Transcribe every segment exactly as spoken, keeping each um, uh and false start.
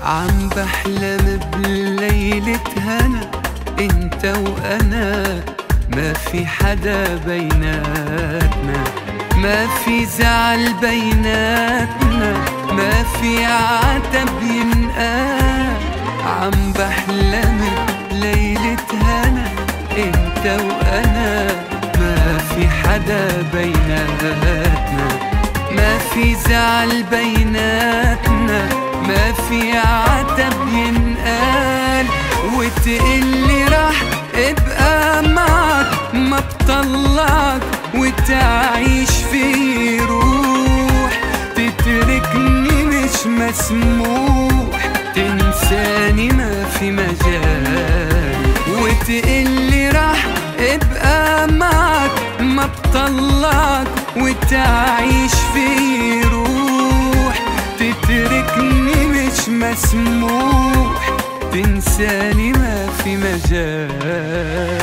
عم بحلم بليلة هنا انت وانا، ما في حدا بيناتنا، ما في زعل بيناتنا، ما في عتب ينقال. عم بحلم بليلة هنا انت وانا، ما في حدا بيناتنا، ما في زعل بيناتنا، ما في عتب ينقال. وتقلي راح ابقى معك ما بطلعك، وتعيش في روح تتركني مش مسموح، تنساني ما في مجال. وتقلي راح ابقى معك ما بطلعك، وتعيش في روح تتركني مش مسموح، تنساني ما في مجال.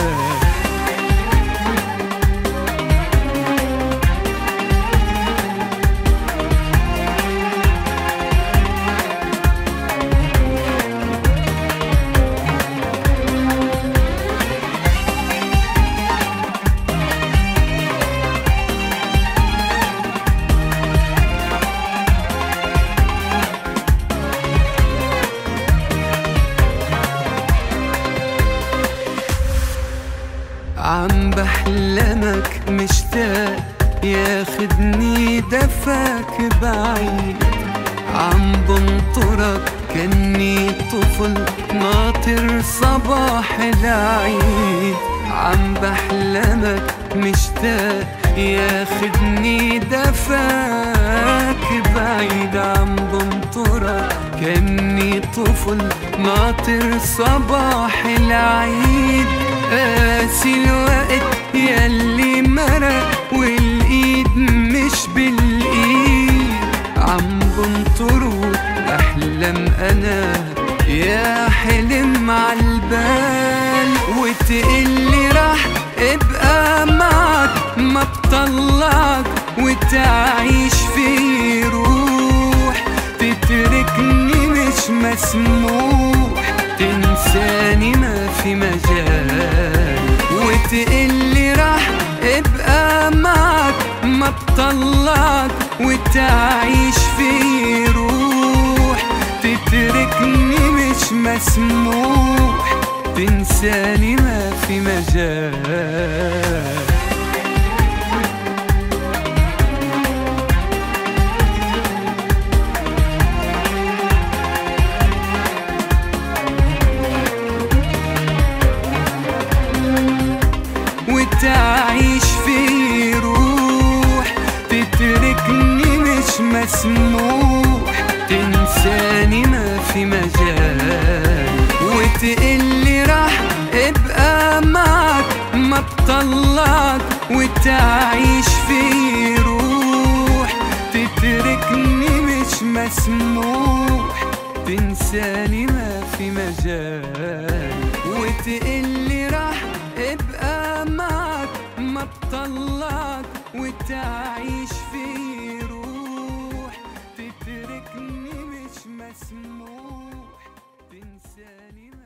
عم بحلمك مشتاق ياخدني دفاك بعيد، عم بنطرك كني طفل ناطر صباح العيد. عم بحلمك مشتاق ياخدني دفاك بعيد، عم بنطرك كني طفل ناطر صباح العيد. قاسي الوقت ياللي مرق والايد مش بالايد، عم بنطره احلم انا يا حلم عالبال. وتقلي راح ابقى معك ما بطلعك، وتعيش في روح تتركني مش مسموح، تنساني ما في مجال. وتقلي راح ابقى معك ما بطلعك، وتعيش في روح تتركني مش مسموح، تنساني ما في مجال. وتعيش في روح تتركني مش مسموح، تنساني ما في مجال. وتقلي راح ابقى معك ما بطلعك، وتعيش في روح تتركني مش مسموح، تنساني ما في مجال. وتقلي راح ابقى معك ما بطلعك، وتعيش في روح تتركني مش مسموح، تنساني